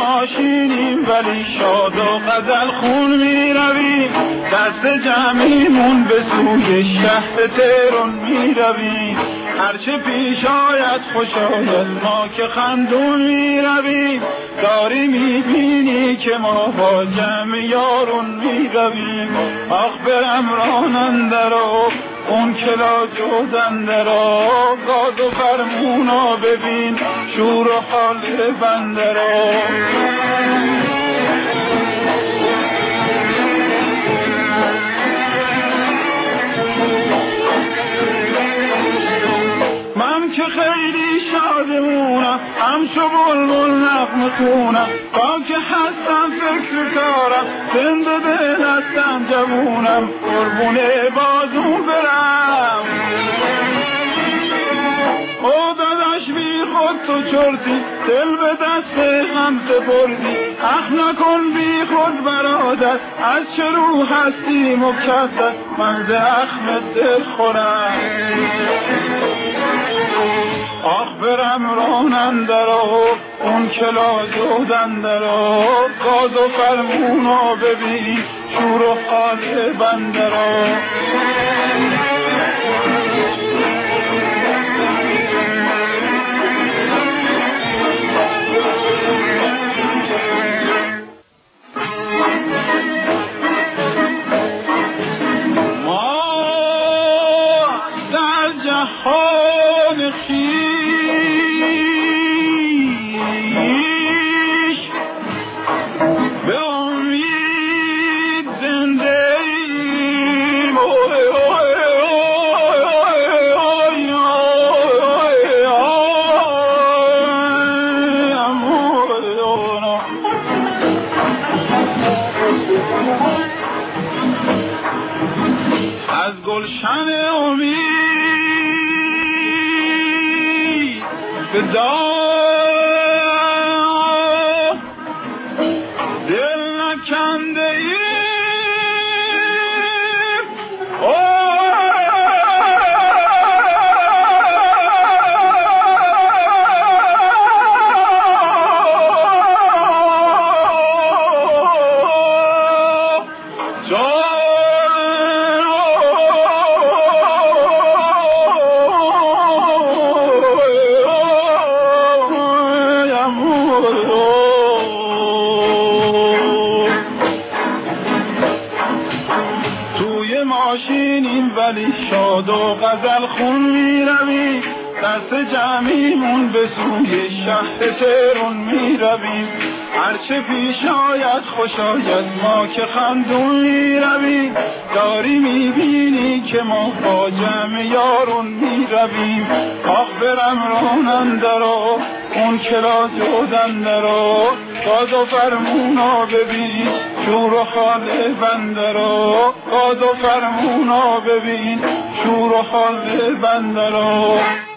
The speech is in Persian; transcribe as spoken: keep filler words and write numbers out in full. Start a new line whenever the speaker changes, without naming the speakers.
ماشینیم ولی شاد و غزل خون می رویم، دست جمعیمون به سوی شهر تهران می رویم. هرچه پیش آید خوش آید ما که خندون می رویم، داری می بینی که ما با جمع یارون می رویم. آخ برم راننده اون کلا جودنده را، گاز و فرمونا ببین شور و حال بنده را. من که خیلی شادمونم همچو بلبل نغمه خونم، با که هستم فکر کارم زنده دل هستم جوونم، قربونه بازون برم. او داداش بی خود تو چرتی دل به دست غم سپردی، اخ نکن بی خود برادر از چه رو هستی مکدر، من ز اخم دل خورم. آخ برم راننده را اون کلا جودنده را، گاز و فرمونا ببین شور و حال بنده را. ما در جهان خویش به امید زنده ایم، از گلشن امید به دار دل نکنده ایم. توی ماشینیم ولی شاد و غزل خون می رویم، دست جمعیمون به سوی شهر تهران می رویم. هرچه پیش آید خوش آید ما که خندون می رویم، داری می بینی که ما با جمع یارون می رویم. آخ برم راننده را اون کلا جودنده را، گاز و فرمونا ببین شور و حال بنده را. گاز و فرمونا ببین شور و حال بنده را.